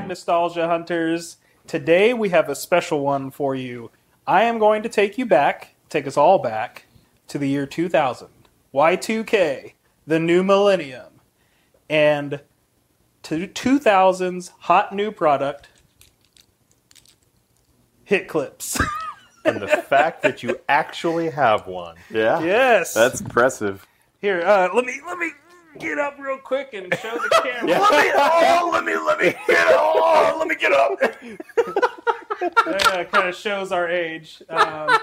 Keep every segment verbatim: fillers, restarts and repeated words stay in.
back, Nostalgia Hunters. Today we have a special one for you. I am going to take you back, take us all back, to the year two thousand. Y two K, the new millennium. And to two thousands hot new product, Hit Clips. And the fact that you actually have one. Yeah. Yes. That's impressive. Here, uh, let me let me get up real quick and show the camera. Yeah. Let me, oh, let me let me get up. Oh, let me get up. That uh, kind of shows our age. Um,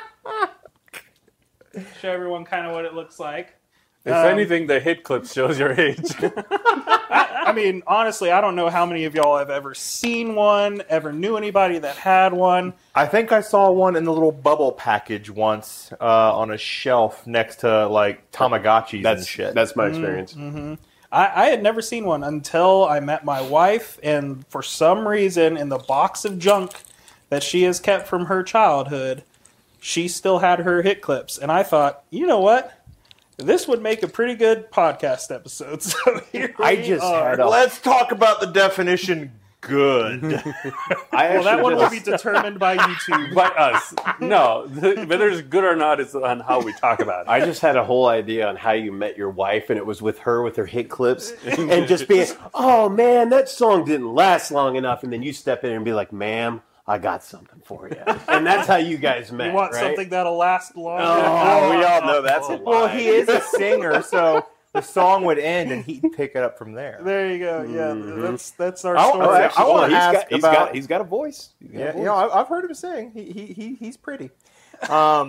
show everyone kind of what it looks like. If Um, anything, the Hit Clips shows your age. I, I mean, honestly, I don't know how many of y'all have ever seen one, ever knew anybody that had one. I think I saw one in the little bubble package once uh, on a shelf next to like Tamagotchis That's and shit. that's my experience. Mm-hmm. I, I had never seen one until I met my wife, and for some reason, in the box of junk that she has kept from her childhood, she still had her Hit Clips. And I thought, you know what? This would make a pretty good podcast episode. So here I we just are. had a... Let's talk about the definition good. I Well, that actually one will just- be determined by YouTube. By us. No. Whether it's good or not is on how we talk about it. I just had a whole idea on how you met your wife, and it was with her with her Hit Clips, and just being, oh man, that song didn't last long enough, and then you step in and be like, ma'am, I got something for you, and that's how you guys met. You want right? something that'll last long? Oh, we all know that's a lie. Well, he is a singer, so the song would end and he'd pick it up from there. There you go. Yeah, Mhm. that's that's our Oh, story. oh, Actually, I wanna well, he's ask got, he's about- got he's got a voice. He's got a Yeah, voice. you know, I- I've heard him sing. He he, he he's pretty. Um,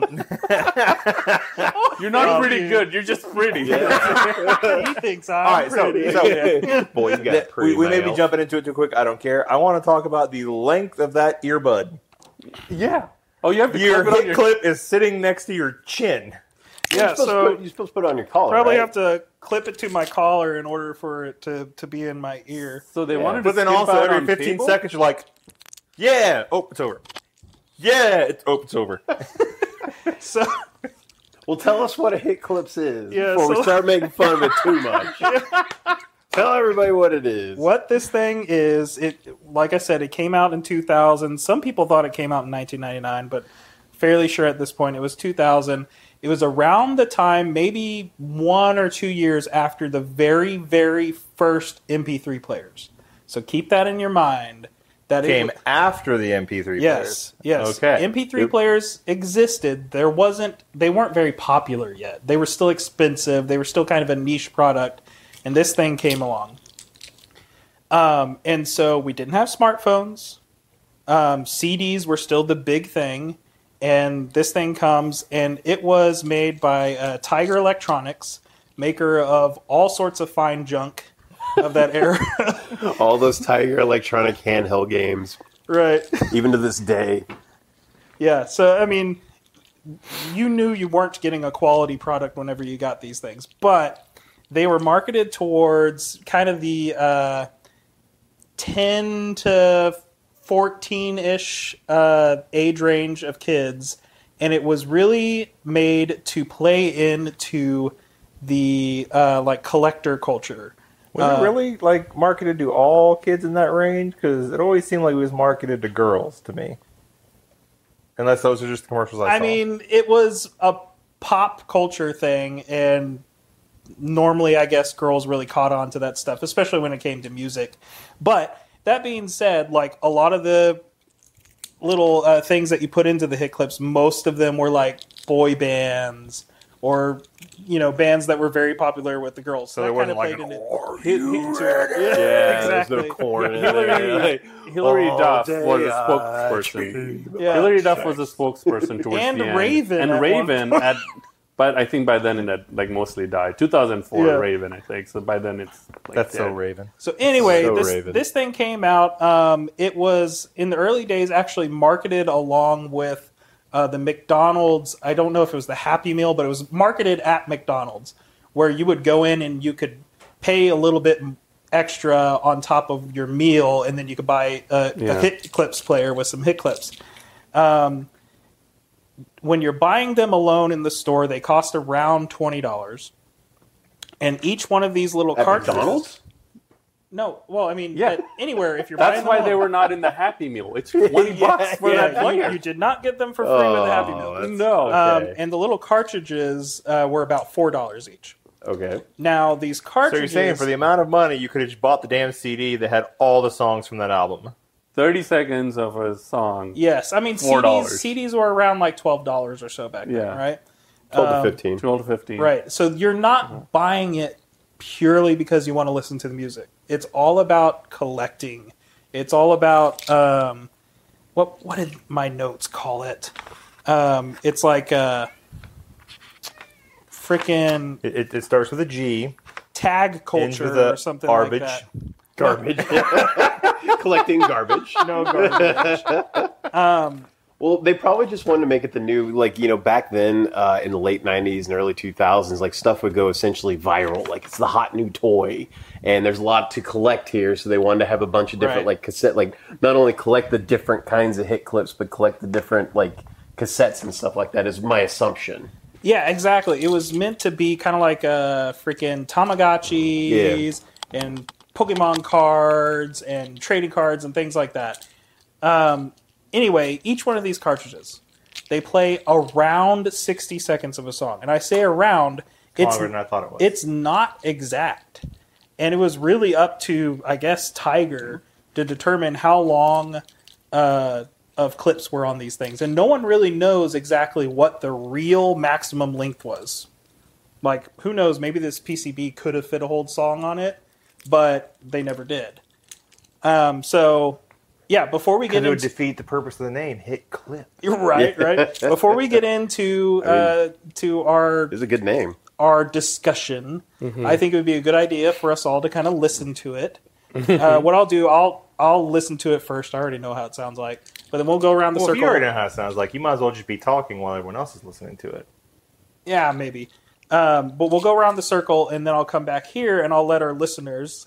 You're not Oh, pretty dude. good. You're just pretty. he thinks I'm all right, so, pretty. so Boy, you got that- pretty. we, we may be male. jumping into it too quick. I don't care. I want to talk about the length of that earbud. Yeah. Oh, you have to Your clip it on hit your... clip is sitting next to your chin. You're yeah, supposed to so put, you're supposed to put it on your collar. probably right? have to clip it to my collar in order for it to, to be in my ear. So they Yeah. wanted to But then skip also out every on fifteen cable? seconds you're like, yeah, oh, it's over. Yeah, it's oh, it's over. So Well, tell us what a Hit Clips is Yeah, before so- we start making fun of it too much. Tell everybody what it is. what this thing is, it like I said, it came out in two thousand. Some people thought it came out in nineteen ninety-nine, but fairly sure at this point it was two thousand. It was around the time, maybe one or two years after the very, very first M P three players. So keep that in your mind. That Came it, after the M P three yes, players. yes. Okay. M P three Yep. players existed. There wasn't. They weren't very popular yet. They were still expensive. They were still kind of a niche product. And this thing came along. Um, and so we didn't have smartphones. Um, C Ds were still the big thing. And this thing comes, and it was made by uh, Tiger Electronics, maker of all sorts of fine junk of that era. All those Tiger Electronic handheld games, Right. even to this day. Yeah. So, I mean, you knew you weren't getting a quality product whenever you got these things. But they were marketed towards kind of the uh, ten to fourteen-ish uh, age range of kids, and it was really made to play into the uh, like collector culture. Was Uh, it really like marketed to all kids in that range? Because it always seemed like it was marketed to girls to me. Unless those are just the commercials I, I saw. mean, it was a pop culture thing, and normally, I guess, girls really caught on to that stuff, especially when it came to music. But that being said, like a lot of the little uh, things that you put into the Hit Clips, most of them were like boy bands or, you know, bands that were very popular with the girls. so there that wasn't kinda like an played into- "Are Hit- you hit- ready?" Yeah, Yeah, exactly. there's no corn in Hillary, there. Hillary All Duff day was a I spokesperson. dream Yeah. Hillary Duff was a spokesperson towards And the end. Raven And at Raven one at, but I think by then it had like mostly died. two thousand four Yeah. Raven, I think. So by then it's like That's so dead. Raven. So anyway, So this, Raven. this thing came out. Um, it was in the early days actually marketed along with uh, the McDonald's. I don't know if it was the Happy Meal, but it was marketed at McDonald's, where you would go in and you could pay a little bit extra on top of your meal, and then you could buy a, Yeah. a Hit Clips player with some Hit Clips. Um, when you're buying them alone in the store, they cost around twenty dollars. And each one of these little At cartridges. McDonald's? No, well, I mean, Yeah. at anywhere if you're That's buying why them they all. were not in the Happy Meal. It's twenty bucks for Yeah, that player. you, you did not get them for free with the Happy Oh, Meal. that's- No. Um, okay. and the little cartridges uh, were about four dollars each. Okay. Now these So cartridges. you're saying for the amount of money, you could have just bought the damn C D that had all the songs from that album. thirty seconds of a song. Yes, I mean four C Ds. dollars. C Ds were around like twelve dollars or so back then, Yeah. right? Twelve Um, to fifteen. twelve to fifteen. Right. So you're not buying it purely because you want to listen to the music. It's all about collecting. It's all about um, what what did my notes call it? Um, it's like a freaking It, it, it starts with a G. tag culture Into the or something garbage. like Garbage. Collecting garbage. that. No garbage. um, Well, they probably just wanted to make it the new, like, you know, back then uh, in the late nineties and early two thousands, like, stuff would go essentially viral. Like, it's the hot new toy. And there's a lot to collect here, so they wanted to have a bunch of different, Right. like, cassette, like, not only collect the different kinds of hit clips, but collect the different, like, cassettes and stuff like that, is my assumption. Yeah, exactly. It was meant to be kind of like a freaking Tamagotchis and Pokemon cards and trading cards and things like that. Um, anyway, each one of these cartridges, they play around sixty seconds of a song. And I say around, it's, Longer than I thought it was. it's not exact. And it was really up to, I guess, Tiger to determine how long uh, of clips were on these things. And no one really knows exactly what the real maximum length was. Like, who knows, maybe this P C B could have fit a whole song on it, but they never did. Um, so, yeah, before we Because get it would into... defeat the purpose of the name, hit clip. Right, right. Before we get into uh, to our It's a good name. our discussion, Mm-hmm. I think it would be a good idea for us all to kind of listen to it. uh, what I'll do, I'll I'll listen to it first. I already know how it sounds like, but then we'll go around the Well, if circle. you already know how it sounds like, you might as well just be talking while everyone else is listening to it. Yeah, maybe. Um, but we'll go around the circle, and then I'll come back here, and I'll let our listeners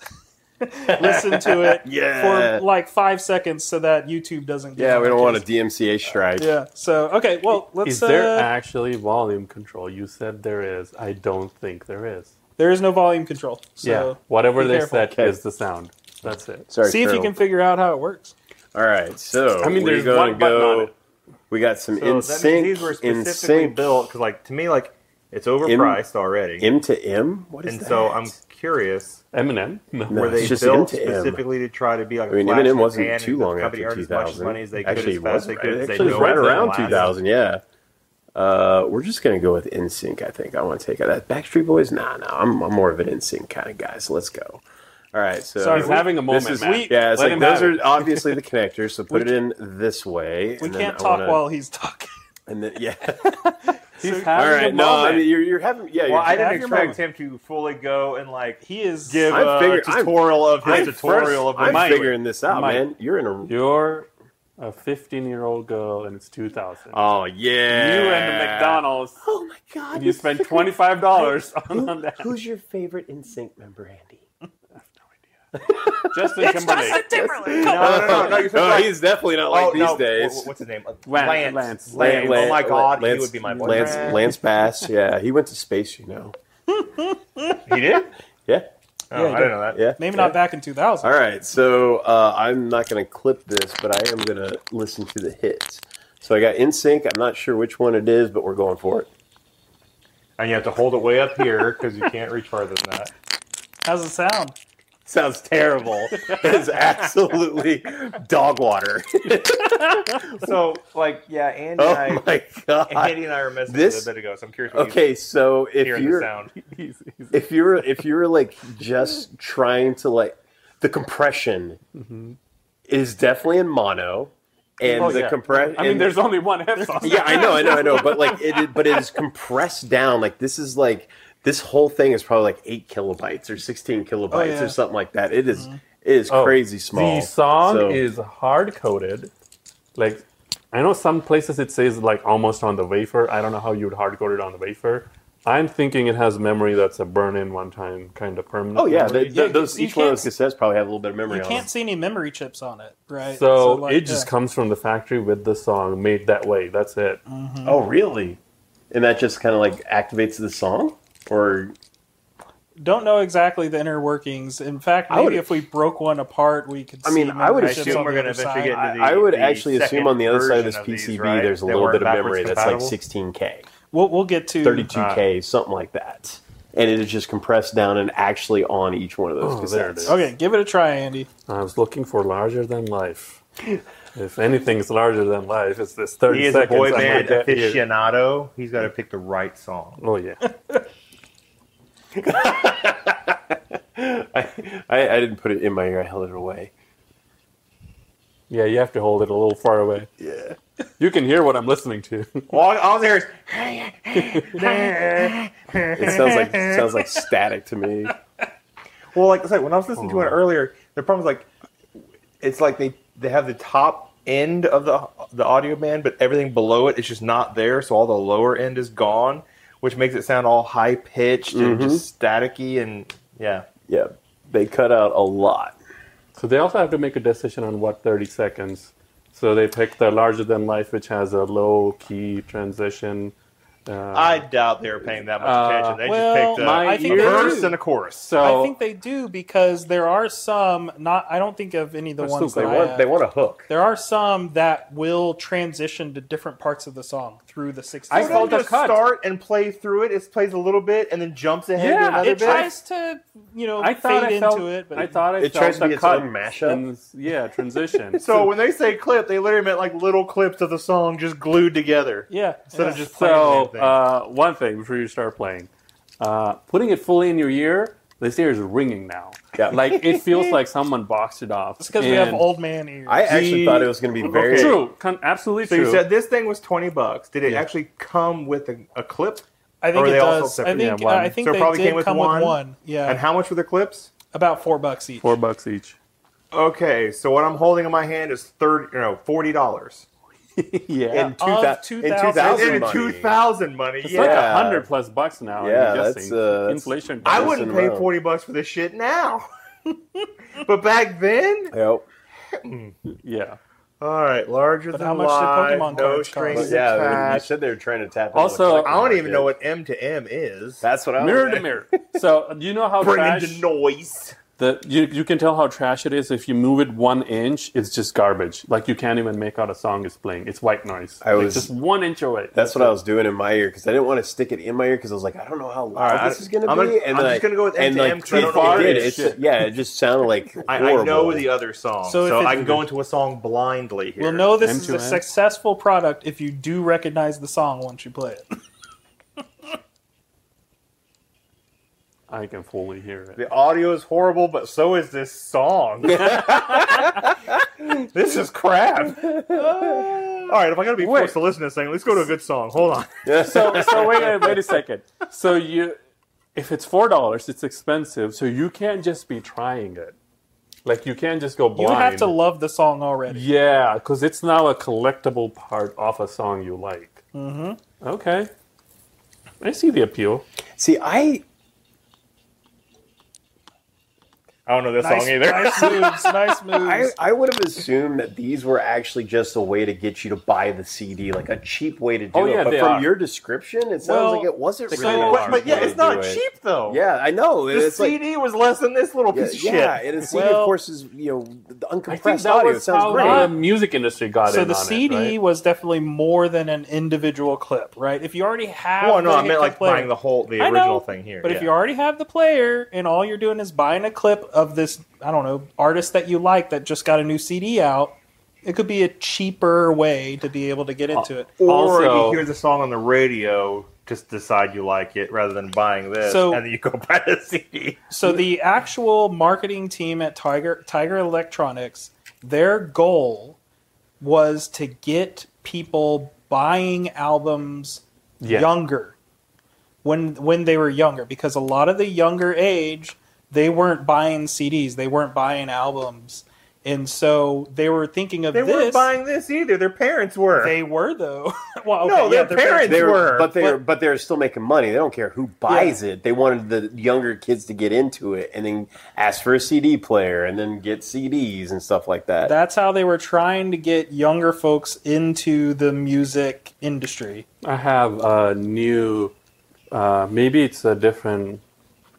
listen to it Yeah. for like five seconds, so that YouTube doesn't. Get Yeah, on we our don't want a case. D M C A strike. Yeah. So okay, well, let's. Is there uh, actually volume control? You said there is. I don't think there is. there is no volume control. So yeah. Whatever be they careful. set Okay. is the sound. That's it. Sorry, see if you Colonel. can figure out how it works. All right, so I mean, we're there's going one to button on go. it. We got some So in that means sync. these were In specifically sync. built, because, like, to me, like, it's overpriced already. M to M. What is and that? so I'm curious, Eminem? No. No, were they it's just built M to M. specifically to try to be like a I mean, flash in Eminem the wasn't pan, too and the long company after earned as much two thousand. money as they could, Actually, as it fast was as they right. could. It They actually was know right it doesn't around last. two thousand. Yeah. Uh, we're just gonna go with N Sync. I think I want to take that. Backstreet Boys. Nah, nah. I'm, I'm more of an N Sync kind of guy. So let's go. All right. So Sorry, He's having a moment, this is, Matt. Yeah, it's Let like him those have are it. obviously the connectors. So put it in this way. We and then can't I talk wanna- while he's talking. And then yeah. He's All having right. a No, I moment. mean you're you're having yeah. Well, you're I didn't having your expect moment. him to fully go and, like, He is. give I'm a figuring- I'm- tutorial of his I'm tutorial first- of I'm the figuring this out, Mike. man. You're in a You're a fifteen-year-old girl, and it's two thousand. oh yeah. You and the McDonald's. Oh my god. And you spent twenty-five dollars on, on that. Who's your favorite N Sync member, Andy? Justin Timberlake. Timberlake. No, no, no, no. You're Oh, like, he's definitely not like oh, these no. days. Wh- What's his name? Lance. Lance. Lance. Lance. Oh my God, Lance, he would be my Lance, boyfriend. Lance Bass. Yeah, he went to space. You know. He did? Yeah. Oh, Yeah, he I didn't know that. Yeah. Maybe yeah. not back in two thousand. All right, so uh, I'm not going to clip this, but I am going to listen to the hits. So I got N Sync. I'm not sure which one it is, but we're going for it. And you have to hold it way up here because you can't reach farther than that. How's it sound? Sounds terrible. It's absolutely dog water. So, like, yeah, Andy Oh and I, my god. Andy and I were messing This- with it a bit ago, so I'm curious what Okay, so you if hearing the you're sound. He's, he's, if you're if you're like just trying to like the compression is definitely in mono, and Oh, the yeah. compress. I mean, there's only one F song. yeah, I know, I know, I know, but like it, is- but it is compressed down. Like this is like this whole thing is probably like eight kilobytes or sixteen kilobytes Oh, yeah. or something like that. It is- it is Oh, crazy small. The song So- is hard coded. Like, I know some places it says like almost on the wafer. I don't know how you would hard code it on the wafer. I'm thinking it has memory that's a burn-in one-time kind of permanent. Oh yeah, memory. they, Yeah, those you each one of can't- those cassettes probably have a little bit of memory You on can't them. see any memory chips on it, right? So, like, it just yeah. comes from the factory with the song made that way. That's it. Oh really? And that just kind of like activates the song, or don't know exactly the inner workings. In fact, I maybe would- if we broke one apart, we could. I mean, see I would memberships assume on we're the gonna other eventually side. get into I, I would the actually assume second on the other side of this version of P these, C B, right? there's a They little weren't bit of backwards memory that's like compatible? sixteen K, We'll we'll get to thirty-two K, something like that. And it is just compressed down and actually on each one of those Oh, cassettes. there it is. Okay, give it a try, Andy. I was looking for larger than life. If anything's larger than life, it's this thirty He is a seconds. boy I'm band gonna get here. aficionado. He's got to pick the right song. Oh yeah. I, I, I didn't put it in my ear. I held it away. Yeah, you have to hold it a little far away. Yeah. You can hear what I'm listening to. All, all there is. It sounds like it sounds like static to me. Well, like I said, when I was listening to it earlier, the problem is like, it's like they, they have the top end of the the audio band, but everything below it is just not there, so all the lower end is gone, which makes it sound all high pitched and just staticky, and yeah. Yeah. They cut out a lot. So they also have to make a decision on what thirty seconds. So they picked the larger than life, which has a low key transition. Uh, I doubt they were paying that much Uh, attention. They well, just picked a, my I think a they verse do. and a chorus. so I think they do because there are some. Not, I don't think of any of the Let's ones look, that They I want have. they want a hook. There are some that will transition to different parts of the song through the sixty. I It called doesn't the just cut. start and play through it. It plays a little bit and then jumps ahead Yeah, to another It bit. tries to, you know, I thought fade I felt, into it, but I thought I It felt tries to the be its cut own mashup? and- yeah, transition. So when they say clip, they literally meant like little clips of the song just glued together. yeah, Instead yeah. of just playing the So, damn thing. uh, one thing before you start playing, uh, putting it fully in your ear, this ear is ringing now. Yeah. Like it feels like someone boxed it off. It's because we have And- old man ears. I actually The- thought it was going to be very. Okay. True, con- absolutely so true. you said this thing was twenty bucks. Did it Yeah. actually come with a, a clip? I or think are it they also does. I separate? think Yeah, one. uh, I think So it they probably did came with come one? with one. Yeah, And how much were the clips? about four bucks each. Four bucks each. Okay, so what I'm holding in my hand is thirty, no, forty dollars. Yeah, In, two Of thou- two in thousand two thousand In money. two thousand money, it's yeah. like a Yeah. hundred plus bucks now. Yeah, I'm that's, guessing. uh, that's- inflation. I Listen wouldn't pay around. forty bucks for this shit now. But back then, Yep. Yeah. all right, larger But than how much did life, Pokemon no cards strings cost? But yeah, you attached. said they were trying to tap. into Also, the I collector don't even know market. what M to M is. That's what I was Mirror to saying. mirror. So do you know how Bring trash into noise. the you you can tell how trash it is if you move it one inch. It's just garbage. Like you can't even make out a song is playing. It's white noise. I Like, was- just one inch away. That's what I was doing in my ear because I didn't want to stick it in my ear because I was like, I don't know how loud right, this is going to I'm be. gonna- and I'm then just I- gonna go with M and to like, M 'cause I don't it know what did. it It's- is. yeah, it just sounded like I, horrible. I know the other song, So so, if I it- can go into a song blindly here. We'll know this M is to a M. successful product if you do recognize the song once you play it. I can fully hear it. The audio is horrible, but so is this song. This is crap. All right, if I gotta be Wait. forced to listen to this thing, let's go to a good song. Hold on. So so wait wait, wait a second. So you, if it's four dollars, it's expensive. So you can't just be trying it. Like you can't just go You blind. have to love the song already. Yeah, because it's now a collectible part of a song you like. Mm-hmm. Okay. I see the appeal. See, I I don't know this Nice, song either. nice moves, nice moves. I, I would have assumed that these were actually just a way to get you to buy the C D, like a cheap way to do Oh, it. yeah, but they from are. your description, it sounds Well, like it wasn't they really. kinda a but, are. but yeah, way it's to not do it. cheap though. Yeah, I know. The it's like, C D was less than this little yeah, piece of yeah, shit. and the C D, Well- of course, is you know the I think uncompressed that audio. It was sounds how great. the music industry got So in the on C D it, right? was definitely more than an individual clip, right? If you already have, Well, no, the I meant clip like player, buying the whole, the I original know, thing here. But yeah. if you already have the player and all you're doing is buying a clip of this, I don't know, artist that you like that just got a new C D out, it could be a cheaper way to be able to get into it. or Also- you hear the song on the radio, just decide you like it rather than buying this, So- and then you go buy the C D. So the actual marketing team at Tiger Tiger Electronics, their goal was to get people buying albums Yeah. younger when when they were younger, because a lot of the younger age they weren't buying C Ds, they weren't buying albums, and so they were thinking of They this. weren't buying this either. Their parents were. They were though. Well, okay, No, yeah, their parents They're, were. but they're But- but they're still making money. They don't care who buys it. They wanted the younger kids to get into it and then ask for a C D player and then get C Ds and stuff like that. That's how they were trying to get younger folks into the music industry. I have a new, uh, maybe it's a different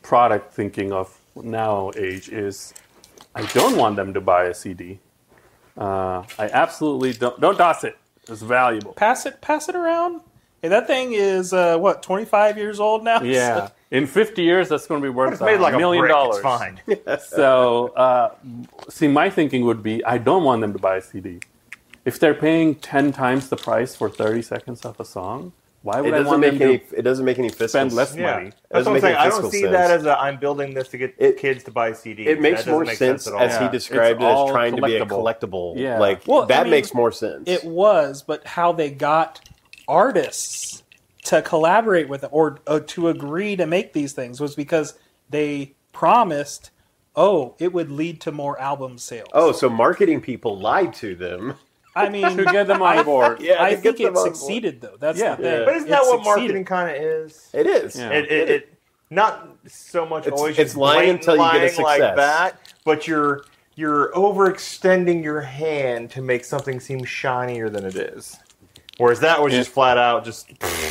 product thinking of now age is I don't want them to buy a C D. Uh, I absolutely don't. Don't toss it. It's valuable. Pass it, pass it around. Hey, that thing is uh, what twenty-five years old now. Yeah. In fifty years, that's going to be worth It's made like a million a brick. dollars. It's fine. So, uh, see, my thinking would be, I don't want them to buy a C D. If they're paying ten times the price for thirty seconds of a song, why would It I doesn't want make them any. to It doesn't make any fiscal spend less sense. Yeah. money? That's what I'm Doesn't make saying. any I don't fiscal see sense. that as a I'm building this to get It- kids to buy C Ds. It makes That doesn't more make sense, at all. as Yeah. he described It's it all as trying to be a collectible. collectible. Yeah. Like Well, I that mean, makes more sense. It was, but how they got artists to collaborate with it or uh, to agree to make these things was because they promised, oh, it would lead to more album sales. oh, so marketing people lied to them. I mean, To get them on board. Yeah, I to think get them it on board. succeeded though. That's Yeah. the thing. Yeah. But isn't It that what succeeded. marketing kind of is? It is. Yeah. It, it, it not so much It's- always it's just lying blatant until you get a lying like success. that, but you're you're overextending your hand to make something seem shinier than it is. Whereas that was Yeah. just flat out just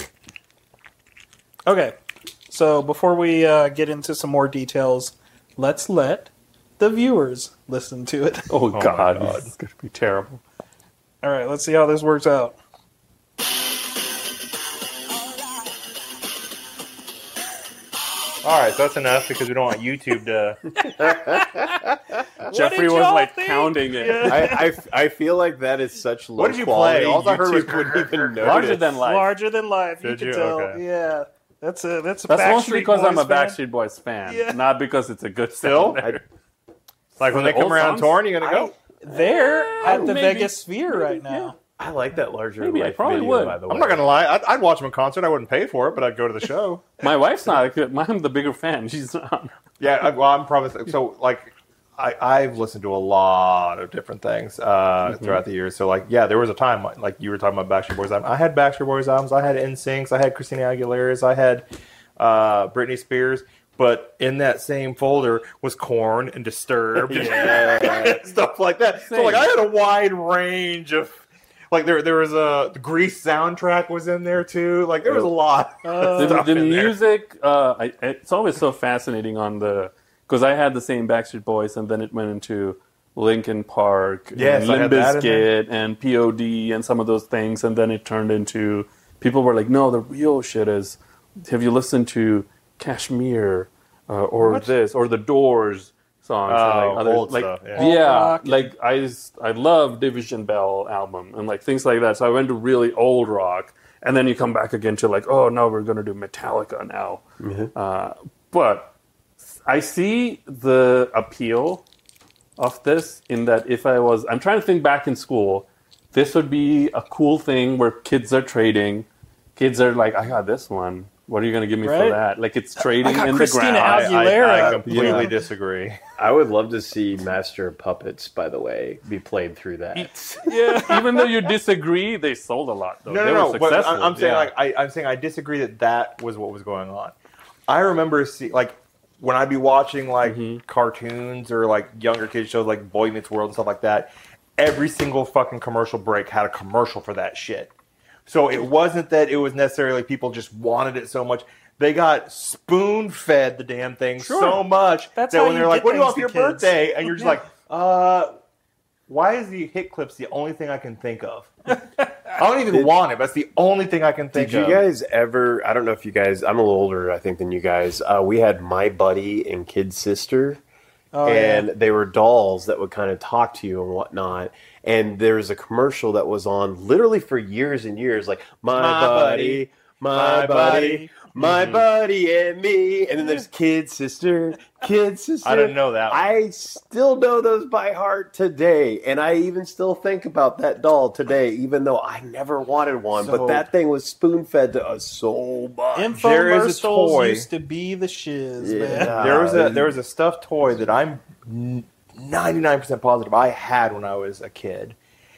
Okay, so before we uh, get into some more details, let's let the viewers listen to it. Oh, my God, God. this is going to be terrible. All right, let's see how this works out. all right. So that's enough because we don't want YouTube to. Jeffrey did was y'all like think? counting it. Yeah. I, I, I feel like that is such low What did you quality. play? All I heard was YouTube? wouldn't even notice. Larger than life. Larger than life. You Did can you? tell. Okay. Yeah, that's a that's a That's Backstreet mostly because I'm a Boys fan. Backstreet Boys fan, Yeah. not because it's a good Still? sound. Like when the they come old around songs? touring, you gonna go? They're at the maybe. Vegas Sphere right now. I like that larger Maybe, I life probably video, would. by the way. I'm not gonna lie. I'd, I'd watch them in concert. I wouldn't pay for it, but I'd go to the show. My wife's not a good. I'm the bigger fan. She's not. Yeah, I, well, I'm probably so like I, I've listened to a lot of different things uh, throughout the years. So like, yeah, there was a time like you were talking about Backstreet Boys. I had Backstreet Boys albums. I had N Syncs. I had Christina Aguilera's. I had uh, Britney Spears. But in that same folder was Korn and Disturbed, and stuff like that. So like, I had a wide range of. Like there, there was a the Grease soundtrack was in there too. Like there was a lot. of The, stuff the in there. music, uh, I, it's always so fascinating on the because I had the same Backstreet Boys, and then it went into Linkin Park, Yes, and I Limp had that in there. Bizkit, and P O D, and some of those things, and then it turned into people were like, "No, the real shit is." Have you listened to Kashmir uh, or What? this or the Doors songs? Oh, or like other, old like, stuff, yeah. Alt yeah, rock and- like I s- I love Division Bell album and like things like that. So I went to really old rock, and then you come back again to like, oh no, we're gonna do Metallica now. Uh, but I see the appeal of this in that if I was, I'm trying to think back in school, this would be a cool thing where kids are trading. Kids are like, I got this one. What are you going to give me Right. for that? Like it's trading got in Christina the ground. Aguilera. I, I, Yeah. I completely Yeah. disagree. I would love to see Master of Puppets, by the way, be played through that. Yeah. Even though you disagree, they sold a lot. Though. No, They no, were no. But successful. I'm, I'm saying Yeah. like I, I'm saying I disagree that that was what was going on. I remember see like when I'd be watching like cartoons or like younger kids shows like Boy Meets World and stuff like that. Every single fucking commercial break had a commercial for that shit. So it wasn't that it was necessarily people just wanted it so much. They got spoon fed the damn thing Sure. so much That's that how when you they're like, get "What do you things want for your to kids." birthday?" and you're just Yeah. like, "Uh, why is the hit clips the only thing I can think of? I don't even Did- want it. That's the only thing I can think Did you of." guys ever? I don't know if you guys. I'm a little older, I think, than you guys. Uh, we had My Buddy and Kid Sister, Oh, and yeah. they were dolls that would kind of talk to you and whatnot. And there was a commercial that was on literally for years and years, like my, My buddy, my, my buddy, buddy. my Mhm. buddy, and me. And then there's Kid Sister, Kid Sister. I didn't know that one. I still know those by heart today, and I even still think about that doll today, even though I never wanted one. So- but that thing was spoon fed to us so much. There is a Infomercials toy. used to be the shiz, Yeah. man. There was a Uh, there was a stuffed toy that I'm ninety-nine percent positive I had when I was a kid,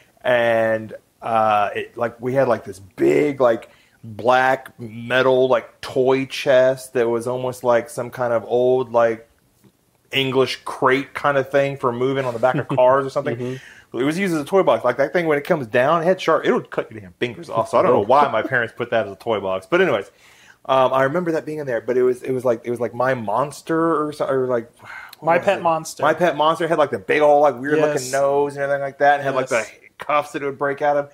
and uh, it like we had like this big like black metal like toy chest that was almost like some kind of old like English crate kind of thing for moving on the back of cars or something. It was used as a toy box. Like that thing when it comes down, it had sharp. It would cut your damn fingers off. So I don't know why my parents put that as a toy box. But anyways, Um, I remember that being in there, but it was it was like it was like My Monster or something, or like what My was Pet it? Monster. My Pet Monster had like the big old like weird Yes. looking nose and everything like that, and had like the Yes. cuffs that it would break out of.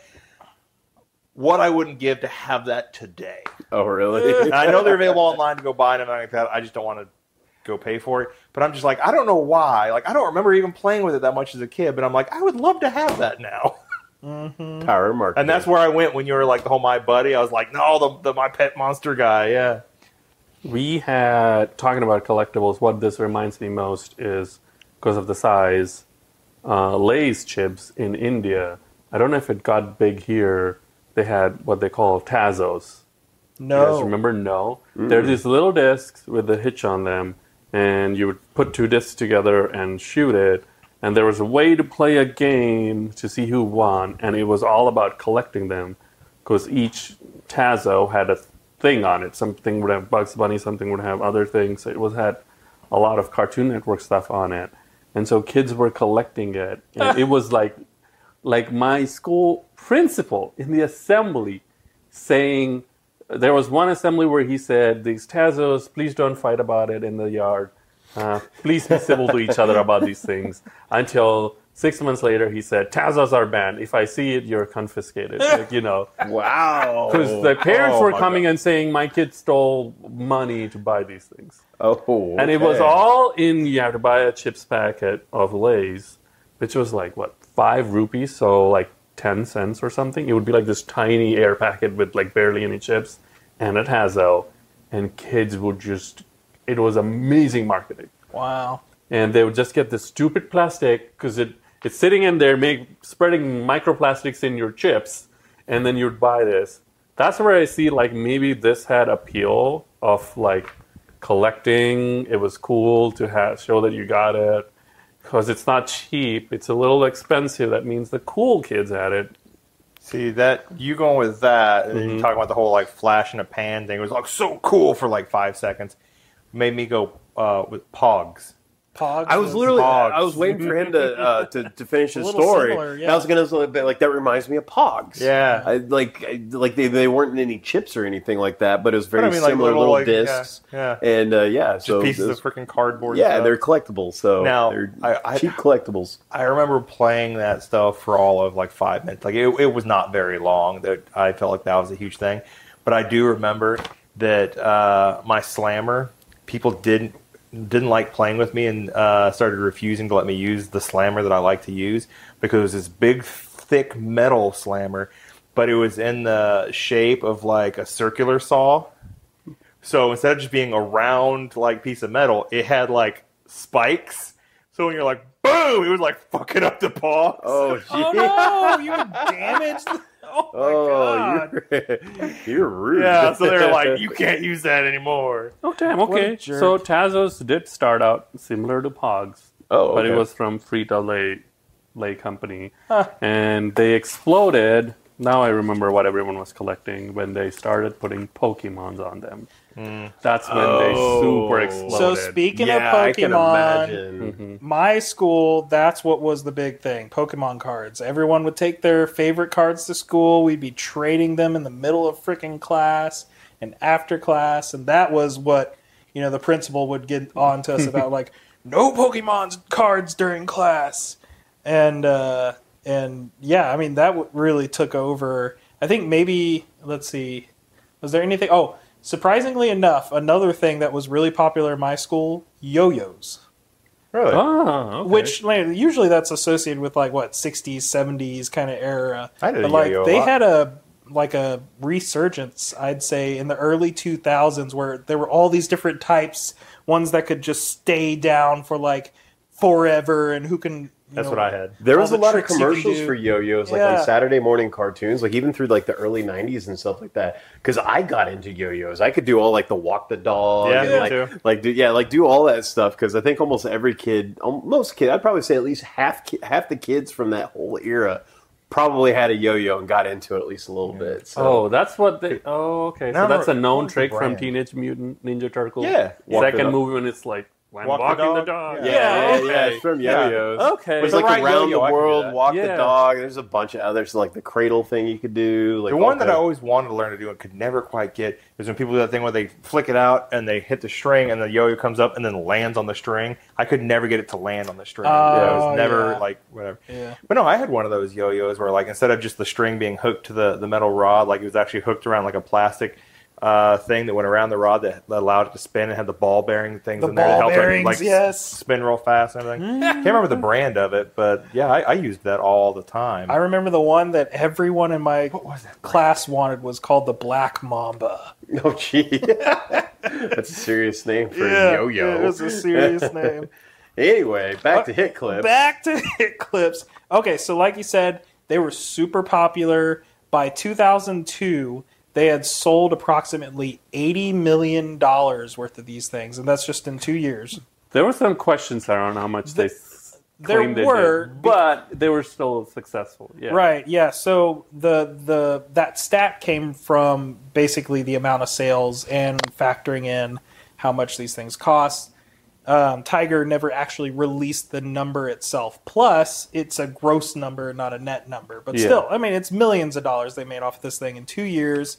What I wouldn't give to have that today. Oh, really? And I know they're available online to go buy and everything like that. I just don't want to go pay for it. But I'm just like, I don't know why. Like, I don't remember even playing with it that much as a kid. But I'm like, I would love to have that now. Power of marketing. And that's where I went when you were like the whole My Buddy. I was like, no, the, the My Pet Monster guy. Yeah. We had, talking about collectibles, what this reminds me most is, because of the size, uh, Lay's chips in India. I don't know if it got big here. They had what they call Tazos. You guys No. remember? No. They're these little discs with a hitch on them, and you would put two discs together and shoot it. And there was a way to play a game to see who won, and it was all about collecting them, because each Tazo had a thing on it. Something would have Bugs Bunny, something would have other things. It was had a lot of Cartoon Network stuff on it, and so kids were collecting it. And it was like, like my school principal in the assembly saying. There was one assembly where he said, "These Tazos, please don't fight about it in the yard. Uh, please be civil to each other about these things." Until six months later, he said, "Tazos are banned. If I see it, you're confiscated." Like, you know, wow. because the parents Oh, were my coming God. and saying, "My kid stole money to buy these things," Oh, and it was okay. all in. You have to buy a chips packet of Lay's, which was like what five rupees, so like ten cents or something. It would be like this tiny air packet with like barely any chips and a Tazo, and kids would just, it was amazing marketing. Wow. And they would just get this stupid plastic, because it, it's sitting in there, make, spreading microplastics in your chips, and then you'd buy this. That's where I see like maybe this had appeal of like collecting. It was cool to have, show that you got it. Because it's not cheap, it's a little expensive. That means the cool kids had it. See, that you going with that, and then Mm-hmm. you talking about the whole like flash in a pan thing. It was like so cool for like five seconds. Made me go uh, with Pogs. Pogs. I was literally, Pogs. I was waiting for him to uh, to, to finish his little story. similar, yeah. I was gonna say, like that reminds me of Pogs. Yeah. I, like I, like they, they weren't in any chips or anything like that, but it was very But I mean, like, similar little, little, like, yeah, discs. yeah. And uh, yeah, Just so pieces those- of freaking cardboard. yeah, stuff. they're collectibles. So Now, they're I- I- cheap collectibles. I remember playing that stuff for all of like five minutes. Like it, it was not very long. That I felt like that was a huge thing. But I do remember that uh, my slammer, people didn't didn't like playing with me and uh, started refusing to let me use the slammer that I like to use, because it was this big, thick metal slammer, but it was in the shape of like a circular saw. So instead of just being a round like piece of metal, it had like spikes. So when you're like, boom, it was like fucking up the paw. Oh, gee. Oh no! You damaged. Oh my Oh, god! you're, you're rude. Yeah, so they're like, you can't use that anymore. Oh, damn, What a okay. jerk. So Tazos did start out similar to Pogs, Oh, but it okay. was from Frito-Lay Lay Company. And they exploded. Now I remember what everyone was collecting when they started putting Pokemons on them. That's when they Oh. super exploded. So speaking yeah, of I can Pokemon, imagine. my school, that's what was the big thing. Pokemon cards. Everyone would take their favorite cards to school. We'd be trading them in the middle of freaking class and after class. And that was what, you know, the principal would get on to us about, like, no Pokemon cards during class. And, uh, and yeah, I mean, that w- really took over. I think maybe, let's see, was there anything? Oh, surprisingly enough, another thing that was really popular in my school, yo-yos. Really? Oh, okay. Which like, usually that's associated with like what sixties, seventies kind of era. I did a but like yo-yo a they lot. had a like a resurgence, I'd say, in the early two thousands where there were all these different types, ones that could just stay down for like forever, and who can. You That's know, what I had. There all was a the lot of tricks you can commercials do. for yo-yos, like Yeah. on Saturday morning cartoons, like even through like the early nineties and stuff like that. Because I got into yo-yos, I could do all like the walk the dog, Yeah, and, me like, too. like do, yeah, like do all that stuff. Because I think almost every kid, um, most kid, I'd probably say at least half ki- half the kids from that whole era probably had a yo-yo and got into it at least a little bit. So. Oh, that's what they. Oh, okay. Now So that's a I'm- known what was the trick from brand? Teenage Mutant Ninja Turtles. Yeah. Walk it Second up. movie when it's like When Walk the walking the dog? dog. Yeah. Yeah, yeah, okay. it's from Yeah. Yo-Yos. Okay. It was The like right around yo-yo, I the can do world, that. walk the Yeah. dog. There's a bunch of others, like the cradle thing you could do. Like The all one that I kinds- always wanted to learn to do and could never quite get is when people do that thing where they flick it out and they hit the string and the yo-yo comes up and then lands on the string. I could never get it to land on the string. Oh, it was never yeah. like whatever. Yeah. But no, I had one of those yo-yos where like instead of just the string being hooked to the, the metal rod, like it was actually hooked around like a plastic uh, thing that went around the rod that allowed it to spin and had the ball bearing things The in there that ball helped bearings, it like yes. spin real fast and everything. Can't remember the brand of it, but yeah, I, I used that all the time. I remember the one that everyone in my what was that? class wanted was called the Black Mamba. Oh, gee. That's a serious name for a yo-yo. it was a serious name. Anyway, back to hit clips. Back to hit clips. Okay, so like you said, they were super popular. By two thousand two, they had sold approximately eighty million dollars worth of these things, and that's just in two years. There were some questions there on how much they s- there claimed they were, did, but they were still successful. Yeah. Right, yeah. So the the that stat came from basically the amount of sales and factoring in how much these things cost. Um, Tiger never actually released the number itself. Plus, it's a gross number, not a net number. But Yeah. still, I mean, it's millions of dollars they made off of this thing in two years.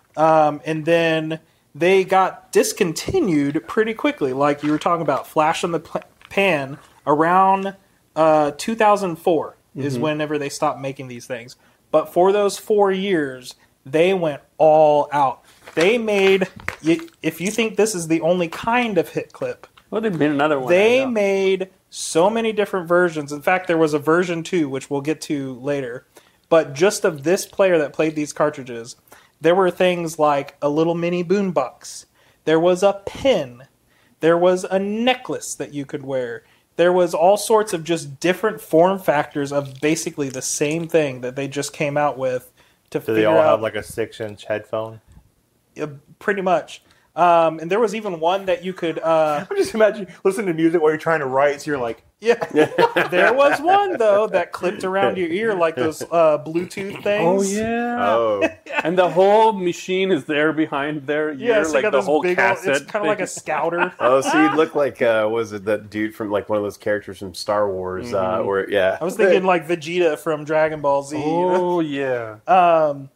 Um, and then they got discontinued pretty quickly. Like you were talking about, Flash in the P- Pan, around uh, two thousand four is whenever they stopped making these things. But for those four years, they went all out. They made, if you think this is the only kind of hit clip, Well, they made another one. they I know. made so many different versions. In fact, there was a version two, which we'll get to later. But just of this player that played these cartridges, there were things like a little mini boombox. There was a pin. There was a necklace that you could wear. There was all sorts of just different form factors of basically the same thing that they just came out with to Do figure they all out. have like a six-inch headphone? Uh, pretty much. Um, and there was even one that you could... Uh, I'm just imagining listening to music while you're trying to write, so you're like, Yeah, there was one though that clipped around your ear like those uh, Bluetooth things. Oh yeah. oh. And the whole machine is there behind their ear, yeah. So you like got the this whole big. Old, cassette. it's kind of like a scouter. Oh, so you look like uh, was it that dude from like one of those characters from Star Wars? Uh, or yeah, I was thinking like Vegeta from Dragon Ball Z. you know? Oh yeah. Um,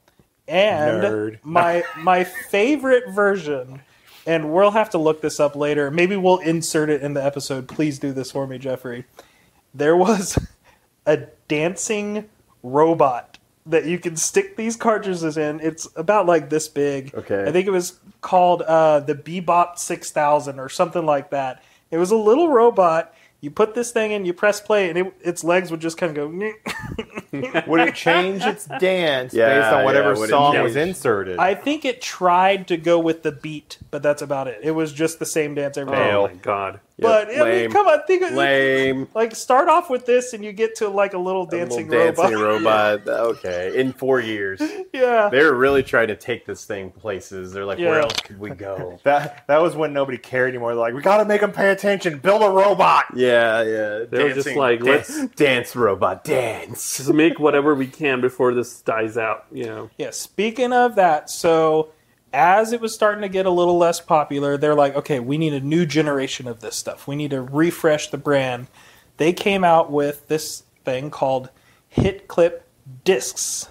and Nerd. my my favorite version, and we'll have to look this up later. Maybe we'll insert it in the episode. Please do this for me, Jeffrey. There was a dancing robot that you can stick these cartridges in. It's about like this big. Okay. I think it was called uh, the Bebop six thousand or something like that. It was a little robot. You put this thing in, you press play, and it, its legs would just kind of go. Would it change its dance Yeah, based on whatever yeah, would it song change? was inserted? I think it tried to go with the beat, but that's about it. It was just the same dance every time. Oh my god. But I mean, lame. come on, think of Lame. like start off with this, and you get to like a little dancing, a little dancing robot. robot. Okay, in four years, Yeah, they were really trying to take this thing places. They're like, Yeah. where else could we go? that that was when nobody cared anymore. They're like, we got to make them pay attention. Build a robot. Yeah, yeah. They were just like, dance, let's- dance, robot, dance. Just make whatever we can before this dies out. You know. yeah. Speaking of that, so as it was starting to get a little less popular, they're like, okay, we need a new generation of this stuff. We need to refresh the brand. They came out with this thing called Hit Clip Discs.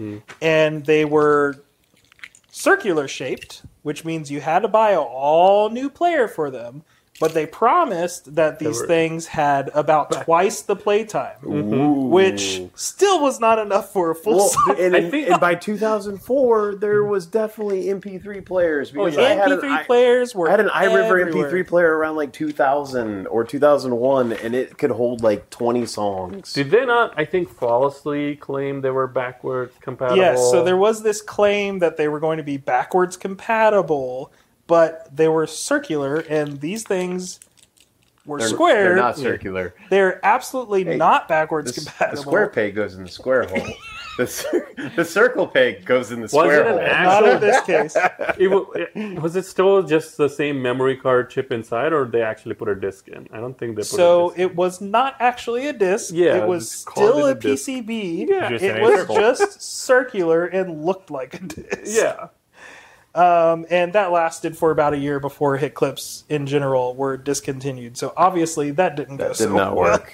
And they were circular shaped, which means you had to buy an all new player for them. But they promised that these were- things had about twice the playtime, Ooh. which still was not enough for a full Well, size. and, I think- and by two thousand four, there was definitely M P three players. Because I had M P an three I- players were I had an iRiver M P three everywhere. player around like two thousand or two thousand one, and it could hold like twenty songs. Did they not? I think flawlessly claim they were backwards compatible. Yes, so there was this claim that they were going to be backwards compatible, but they were circular, and these things were They're, square. They're not circular. They're absolutely Hey, not backwards The, the compatible. square peg goes in the square hole. The, cir- the circle peg goes in the Was square it an hole. act- Not in this case. It wa- it- was it still just the same memory card chip inside, or they actually put a disc in? I don't think they put So a disc it was not actually a disc. Yeah, it was just called still it a a disc. P C B. Yeah. Just It in a was circle. just circular and looked like a disc. in. Yeah. Um, and that lasted for about a year before hit clips in general were discontinued. So obviously that didn't go That so did not well. work.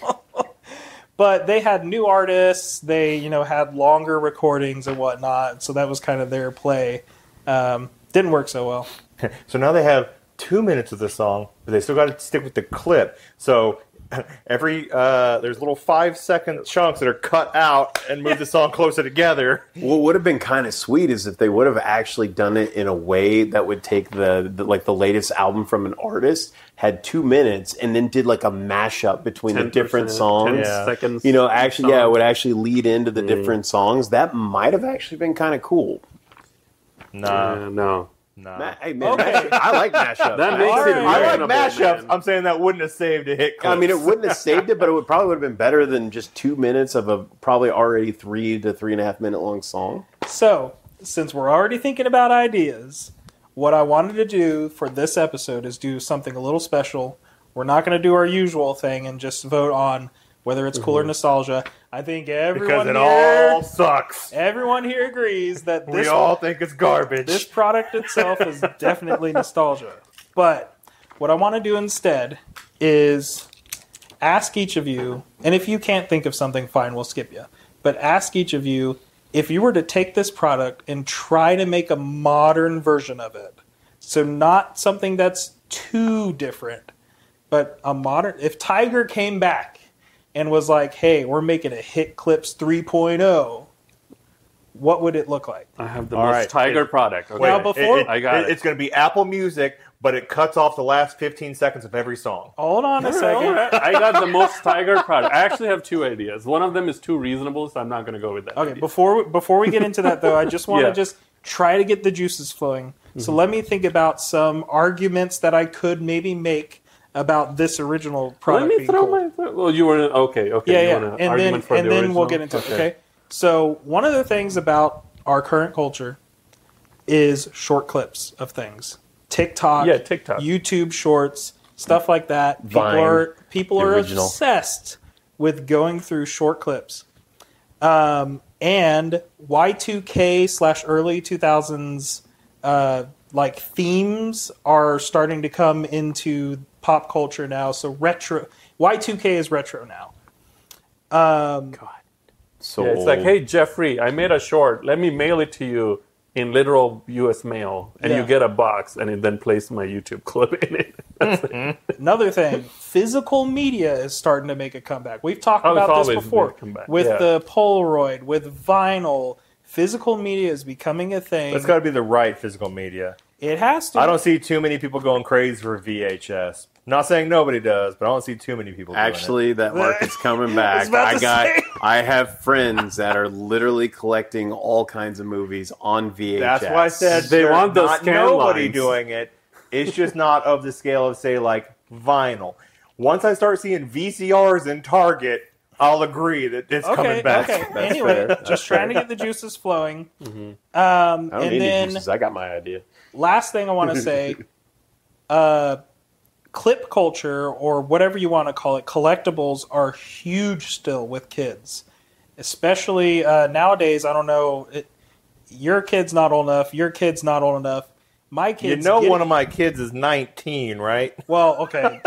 But they had new artists. They, you know, had longer recordings and whatnot. So that was kind of their play. Um, didn't work so well. So now they have two minutes of the song, but they still got to stick with the clip. So every uh, there's little five second chunks that are cut out and move the song closer together. What would have been kind of sweet is if they would have actually done it in a way that would take the, the like the latest album from an artist, had two minutes, and then did like a mashup between the different songs. ten Yeah. seconds. You know, actually, yeah, it song. would actually lead into the different songs. That might have actually been kind of cool. Nah, Yeah, no. nah. Ma- hey, man, Okay. mashup- I like mashups. That I makes like it it. I like reasonable, mashups. man. I'm saying that wouldn't have saved a hit clip. I mean, it wouldn't have saved it, but it would probably would have been better than just two minutes of a probably already three to three and a half minute long song. So, since we're already thinking about ideas, what I wanted to do for this episode is do something a little special. We're not going to do our usual thing and just vote on whether it's cool or nostalgia. I think everyone because it here, all sucks. everyone here agrees that We this all think it's garbage. this product itself is definitely nostalgia. But what I want to do instead is ask each of you, and if you can't think of something, fine, we'll skip you. But ask each of you, if you were to take this product and try to make a modern version of it, so not something that's too different, but a modern, if Tiger came back and was like, hey, we're making a Hit Clips three point oh, what would it look like? I have the All most right. Tiger It- product. Okay. Now, before- it, I got it. It's going to be Apple Music, but it cuts off the last fifteen seconds of every song. Hold on a All second. right. I got the most Tiger product. I actually have two ideas. One of them is too reasonable, so I'm not going to go with that. Okay, idea. before before we get into that though, I just want to Yeah. just try to get the juices flowing. So let me think about some arguments that I could maybe make about this original Let product. me being throw cool. my. Well, you were okay. Okay. yeah, you yeah, want an and then argument for and the then original? we'll get into it. Okay. So one of the things about our current culture is short clips of things. TikTok, Yeah, TikTok. YouTube Shorts, stuff like that. People Vine, are people the are original. obsessed with going through short clips. Um, and Y two K slash early two thousands uh, like themes are starting to come into pop culture now. So retro Y two K is retro now. Um, So Yeah, it's like, old. hey Jeffrey, I made a short. Let me mail it to you in literal U S mail, and Yeah. you get a box, and it then plays my YouTube clip in it. That's it. Another thing, physical media is starting to make a comeback. We've talked Oh, it's about this always before made a comeback, with yeah. the Polaroid, with vinyl. Physical media is becoming a thing. It's got to be the right physical media. It has to. I don't see too many people going crazy for V H S. Not saying nobody does, but I don't see too many people doing Actually, that market's coming back. about I to got. say. I have friends that are literally collecting all kinds of movies on V H it. S. That's why I said They there's want those not scan nobody lines. doing it. It's just not of the scale of, say, like vinyl. Once I start seeing V C Rs in Target, I'll agree that it's Okay, coming back. okay. That's Anyway, fair. That's just trying to fair. get the juices flowing. Um, I don't and need then any juices. I got my idea. last thing I want to say, uh, clip culture or whatever you want to call it, collectibles are huge still with kids, especially uh, nowadays. I don't know, it, your kid's not old enough. Your kid's not old enough. My You kids, know, get- one of my kids is nineteen, right? well, okay.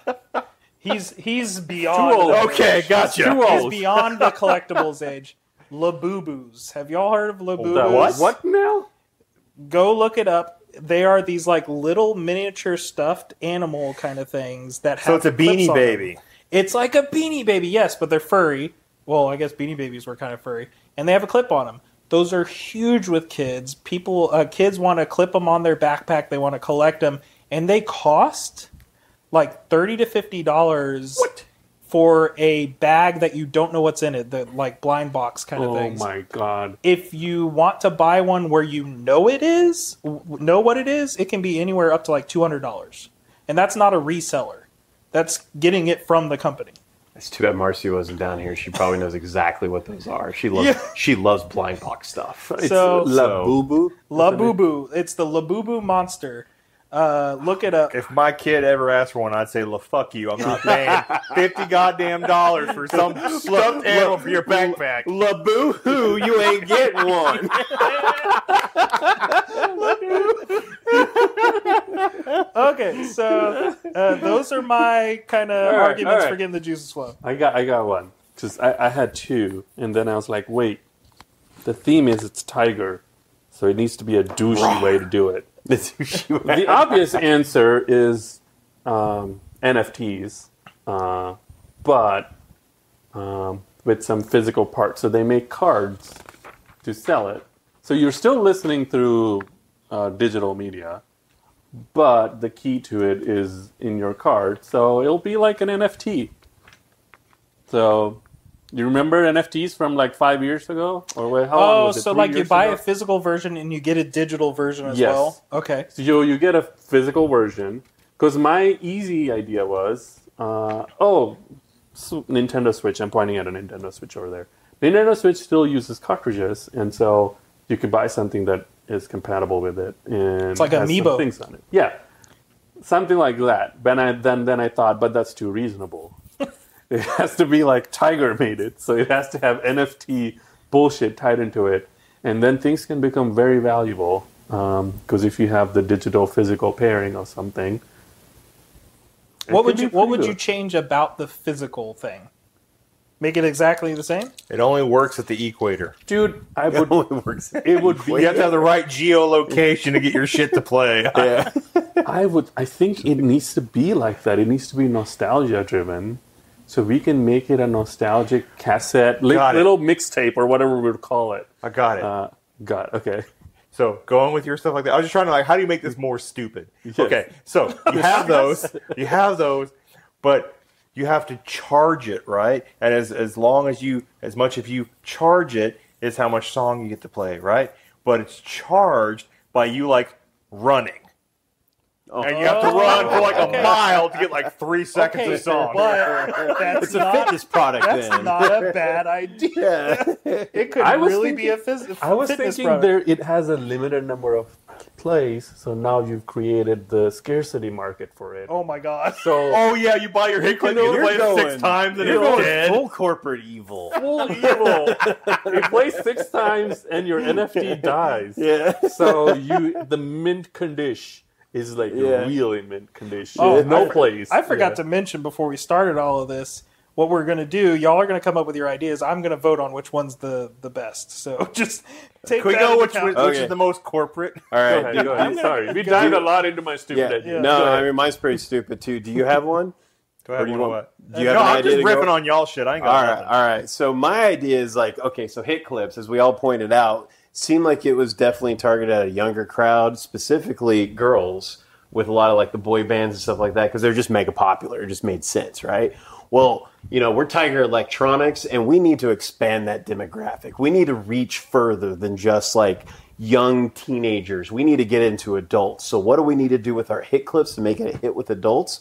He's he's beyond. Too old. Okay, gotcha. Too He's old. beyond the collectibles age. Labubu's. Have y'all heard of Labubu's? That what? What now? Go look it up. They are these like little miniature stuffed animal kind of things that have So it's a clips Beanie on them. Baby. It's like a Beanie Baby, yes, but they're furry. Well, I guess Beanie Babies were kind of furry, and they have a clip on them. Those are huge with kids. People, uh, kids want to clip them on their backpack. They want to collect them, and they cost like thirty to fifty dollars for a bag that you don't know what's in it. The like blind box kind of Oh things. my god! If you want to buy one where you know it is, w- know what it is, it can be anywhere up to like two hundred dollars, and that's not a reseller. That's getting it from the company. It's too bad Marcy wasn't down here. She probably knows exactly what those are. She loves. Yeah. She loves blind box stuff. So- La Boo Boo. Labubu. It's the Labubu monster. Uh, look it up. If my kid ever asked for one, I'd say, "La fuck you! I'm not paying fifty goddamn dollars for some stuffed animal for your backpack." La Boo Hoo, you ain't getting one. Okay, so uh, those are my kind of All right, arguments all right. for getting the juices flowing. I got I got one because I, I had two, and then I was like, wait, the theme is it's tiger, so it needs to be a douchey way to do it. The obvious answer is um, N F Ts, uh, but um, with some physical parts. So they make cards to sell it. So you're still listening through uh, digital media, but the key to it is in your card. So it'll be like an N F T. So you remember N F Ts from like five years ago? Or wait, how long Oh, was it? so Three like you years buy ago? a physical version and you get a digital version as Yes. well? Okay. So you, you get a physical version. Because my easy idea was, uh, oh, so Nintendo Switch. I'm pointing at a Nintendo Switch over there. Nintendo Switch still uses cartridges, and so you could buy something that is compatible with it. And It's like has some Amiibo. things on it. Yeah, something like that. Then I then then I thought, but that's too reasonable. It has to be like Tiger made it, so it has to have N F T bullshit tied into it, and then things can become very valuable. Because if you have the digital physical pairing or something, it What could would be you What pretty would you good. change about the physical thing? Make it exactly the same? It only works at the equator. dude? I It would. only works. It would be. You have to have the right geolocation to get your shit to play. Yeah. I would. I think it needs to be like that. It needs to be nostalgia driven, so we can make it a nostalgic cassette, li- Got it. little mixtape or whatever we would call it. I got it. Uh, God, okay. So going with your stuff like that, I was just trying to like, how do you make this more stupid? Yes. Okay, so you have those, you have those, but you have to charge it, right? And as as long as you, as much if you charge it, is how much song you get to play, right? But it's charged by you like running, and you have to run for like a Okay. mile to get like three seconds Okay, of song. but that's It's a not, fitness product that's then. not a bad idea. Yeah. It could I was really thinking- be a phys- I was fitness thinking product. there it has a limited number of plays, so now you've created the scarcity market for it. Oh my god. So Oh yeah, you buy your hit clip, you, You're play it going- six times, and You're it's going dead. full corporate evil. full evil. You play six times and your N F T dies. Yeah. So you the mint condition is like Yeah. really mint condition. Oh, no I- plays. I forgot Yeah. to mention before we started all of this, what we're going to do, y'all are going to come up with your ideas. I'm going to vote on which one's the, the best. So just take Can we that go into which, account. which Okay. is the most corporate? All Go right. ahead, do- go ahead. Sorry, we dived a lot into my stupid Yeah. idea. Yeah. No, Go I ahead. mean mine's pretty stupid too. Do you have one? Go ahead. do you what- want- what? do you have no, an I'm idea just to go? riffing on y'all shit. I ain't got All right, nothing. all right. So my idea is like, okay, so hit clips, as we all pointed out, seemed like it was definitely targeted at a younger crowd, specifically girls, with a lot of like the boy bands and stuff like that, because they're just mega popular. It just made sense, right? Well, you know, we're Tiger Electronics, and we need to expand that demographic. We need to reach further than just like young teenagers. We need to get into adults. So what do we need to do with our hit clips to make it a hit with adults?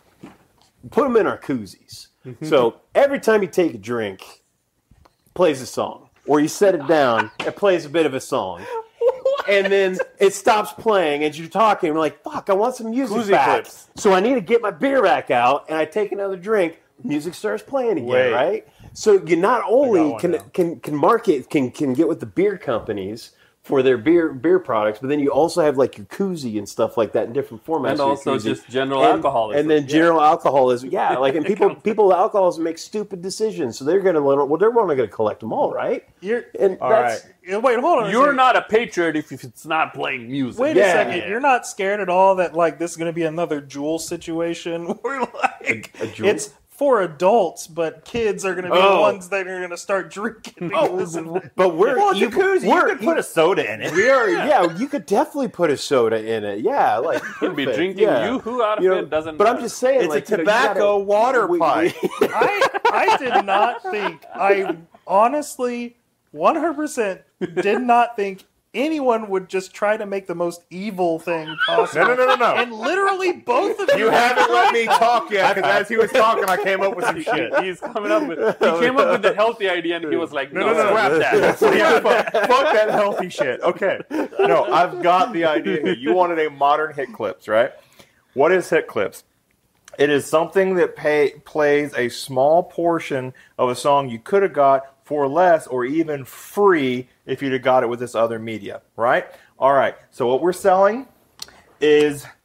Put them in our koozies. So every time you take a drink, plays a song, or you set it down, it plays a bit of a song, and then it stops playing, and you're talking, and we're like, "Fuck, I want some music Koozie back." clips. So I need to get my beer back out, and I take another drink. Music starts playing again, Wait. right? So you not only one can now. can can market can can get with the beer companies for their beer beer products, but then you also have like your koozie and stuff like that in different formats. And for your also koozie. just general and, alcoholism. and then Yeah. general alcoholism. Yeah, like and people people with alcoholism make stupid decisions, so they're gonna well they're only gonna collect them all, right? You're, And All that's Yeah, wait, hold on. a You're second. not a patriot if it's not playing music. Wait Yeah. a second. You're not scared at all that like this is going to be another Juul situation where like A- a Juul? it's for adults, but kids are going to be the Oh. ones that are going to start drinking. because of it. but we're Well, it's a evil- koozie. You we're could put a soda in it. we are yeah. You could definitely put a soda in it. Yeah, like You can be perfect, drinking yeah. Yoo-hoo out of You know, it. Doesn't But I'm matter. just saying, It's like a you know, you tobacco gotta- water we- we- pipe. I I did not think I honestly one hundred percent did not think anyone would just try to make the most evil thing possible. No, no, no, no, no. And literally both of you You haven't let me talk yet, because as he was talking, I came up with some shit. He's coming up with. He came up with the healthy idea, and he was like, "No, No, no, no, scrap that." So yeah, fuck, fuck that healthy shit. Okay. No, I've got the idea here. You wanted a modern hit clips, right? What is hit clips? It is something that pay, plays a small portion of a song you could have got for less or even free if you'd have got it with this other media, right? All right. So what we're selling is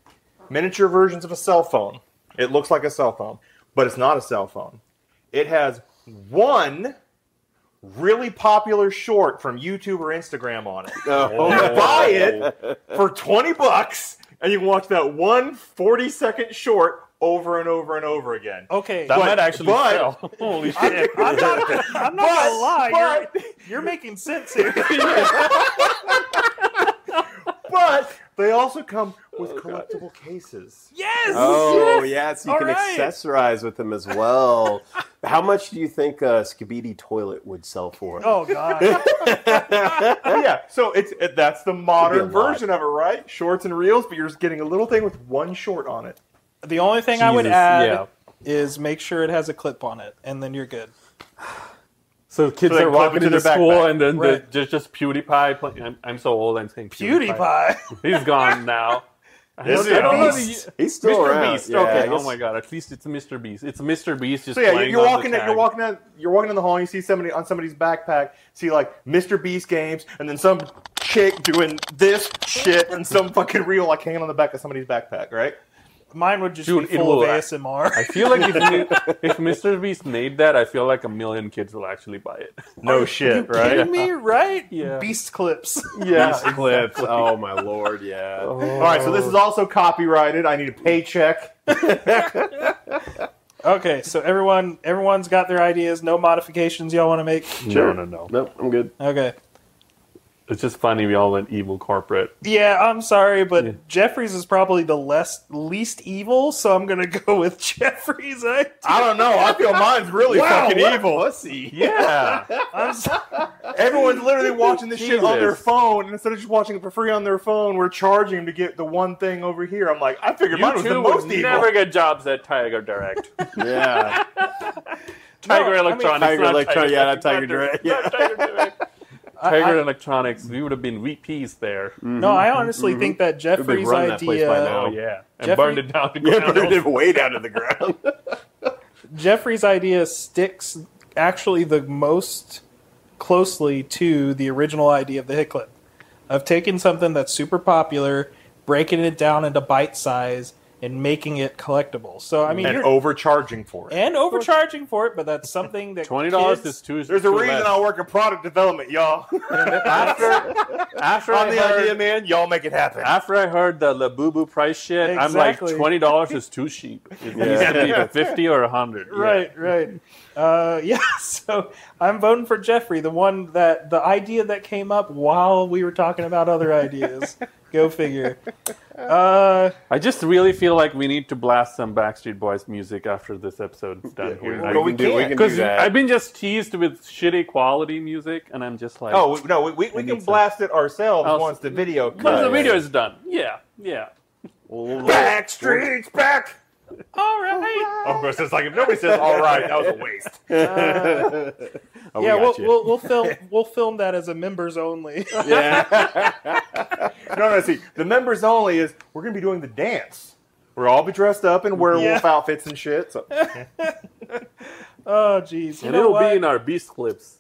miniature versions of a cell phone. It looks like a cell phone, but it's not a cell phone. It has one really popular short from YouTube or Instagram on it. Oh. You buy it for twenty bucks, and you can watch that one forty-second short over and over and over again. Okay, That But- might actually but- sell. Holy shit. I'm not, I'm not But- gonna lie. but- You're, you're making sense here. But they also come with collectible cases. Yes. Oh, yes. yes, you All can right. accessorize with them as well. How much do you think a Skibidi toilet would sell for? Oh god. Yeah, so it's it, that's the modern Could be a lot. version of it, right? Shorts and reels, but you're just getting a little thing with one short on it. The only thing I would Jesus, add yeah. is make sure it has a clip on it, and then you're good. So kids So they are clip walking it to into their school, backpack. and then Right. the, just just PewDiePie. Play, I'm, I'm so old. I'm saying PewDiePie. PewDiePie. He's gone now. I Yes, don't- I don't know Beast. the- He's still Mister around. Beast. Yeah, okay. I Oh guess- my god. At least it's Mister Beast. It's Mister Beast just So yeah, playing you're on walking the in, you're tag. walking out, you're walking in the hall, and you see somebody on somebody's backpack, see like Mister Beast games, and then some chick doing this shit and some fucking reel like hanging on the back of somebody's backpack, right? Mine would just Dude, be it full of will- A S M R. I feel like if, if Mister Beast made that, I feel like a million kids will actually buy it. No shit, right? Kidding me, right? Yeah. Beast clips. Yeah. These clips. Oh my lord, yeah. All right, so this is also copyrighted. I need a paycheck. Okay, so everyone, everyone's got their ideas. No modifications y'all want to make. No, no, no. Nope, I'm good. Okay. It's just funny we all went evil corporate. Yeah, I'm sorry, but Yeah. Jeffries is probably the less least evil, so I'm gonna go with Jeffries. I, I don't know. I feel mine's really fucking what a evil. pussy. Yeah. I'm so- Everyone's literally watching this shit on their Jesus. phone, and instead of just watching it for free on their phone, we're charging them to get the one thing over here. I'm like, I figured mine You was the two most would evil. never get jobs at Tiger Direct. Yeah. Tiger I mean, Electronics. Tiger not Electronics, yeah, not Tiger Tiger Direct, Not yeah. Tiger Direct. I- Tiger I- Electronics, we would have been V Ps there. no, I honestly think that We've been Jeffries' running that place by idea, now. Oh, yeah. And Jeffrey- burned it down to Yeah, ground. burned it way down to the ground. Jeffries' idea sticks actually the most closely to the original idea of the hit clip, of taking something that's super popular, breaking it down into bite size, and making it collectible. So I mean, and you're, overcharging for it. and overcharging for it, but that's something that Twenty dollars kids- is too. There's a too reason less. I work in product development, y'all. After, after I'm I the heard, idea man. Y'all make it happen. after I heard the Labubu price shit, I'm like Exactly. twenty dollars is too cheap. It needs to be either fifty or a hundred. Right, right. Uh, yeah, so I'm voting for Jeffrey, the one that the idea that came up while we were talking about other ideas. Go figure. Uh, I just really feel like we need to blast some Backstreet Boys music after this episode's done we, here. Well, we can do, we can. can do Because that. I've been just teased with shitty quality music, and I'm just like, Oh we- no, we, we, we need can some- blast it ourselves Oh, once the video once cuts. the video is done. Yeah, yeah. Backstreet's back. all right. Of course, it's like if nobody says "all right," that was a waste. Oh, we Yeah, got we'll, you. we'll we'll film we'll film that as a members only. yeah. No, no, see, the members only is we're gonna be doing the dance. We'll all be dressed up in werewolf Yeah. outfits and shit. So. Oh, jeez. You And know it'll what? be in our Beast clips.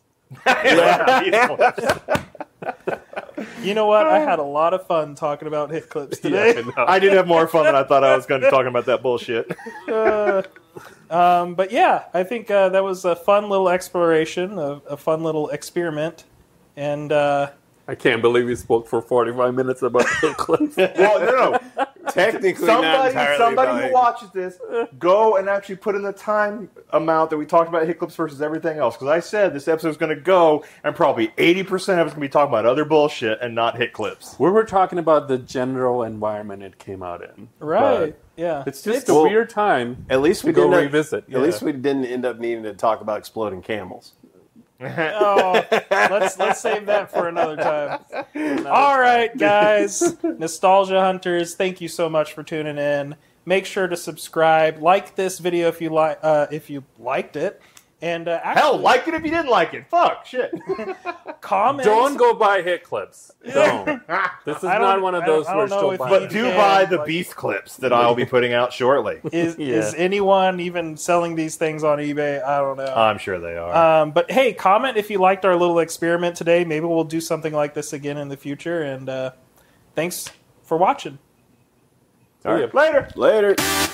You know what? I had a lot of fun talking about hit clips today. Yeah, I know. I did have more fun than I thought I was going to be talking about that bullshit. Uh, um, but yeah, I think uh, that was a fun little exploration, a, a fun little experiment, and uh, I can't believe we spoke for forty-five minutes about hit clips. Well, no, no. Technically, not Somebody, entirely. somebody but- who watches this, go and actually put in the time amount that we talked about hit clips versus everything else. Because I said this episode is going to go, and probably eighty percent of it's going to be talking about other bullshit and not hit clips. We were talking about the general environment it came out in. right, But yeah, it's just It's- a Well, weird time. At least we to go didn't revisit. At least we didn't end up needing to talk about exploding camels. Oh, let's let's save that for another time. All right, guys, nostalgia hunters, thank you so much for tuning in. Make sure to subscribe, like this video if you like, uh, if you liked it, and uh, actually, Hell, like it if you didn't like it. Fuck, shit. comment. Don't go buy hit clips. Don't. This is I don't- not one of I don't- those I where don't know still if buy we- But it. do Yeah, buy the like- beast clips that I'll be putting out shortly. Is Yeah. is anyone even selling these things on eBay? I don't know. I'm sure they are. Um, but hey, comment if you liked our little experiment today. Maybe we'll do something like this again in the future. And uh, thanks for watching. All right. Later. Later.